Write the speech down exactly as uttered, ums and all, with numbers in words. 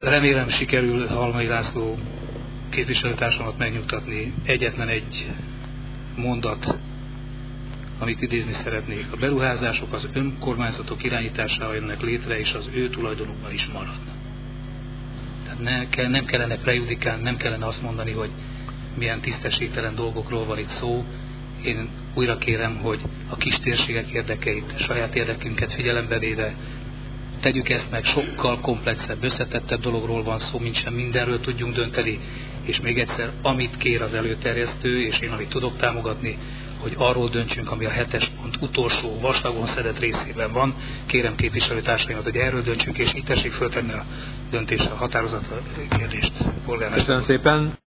Remélem sikerül Halmai László képviselőtársamat megnyugtatni. Egyetlen egy mondat, amit idézni szeretnék. A beruházások az önkormányzatok irányításával jönnek létre, és az ő tulajdonukban is marad. Tehát ne, kell, nem kellene prejudikálni, nem kellene azt mondani, hogy milyen tisztességtelen dolgokról van itt szó. Én újra kérem, hogy a kis térségek érdekeit, saját érdekünket figyelembe véve tegyük ezt meg, sokkal komplexebb, összetettebb dologról van szó, mint sem mindenről tudjunk dönteni, és még egyszer, amit kér az előterjesztő, és én amit tudok támogatni, hogy arról döntsünk, ami a hetes pont utolsó vastagon szedett részében van. Kérem képviselőtársaimat, hogy erről döntsünk, és itt tessék föltenni a döntésre, a határozatra kérdést. Köszönöm szépen.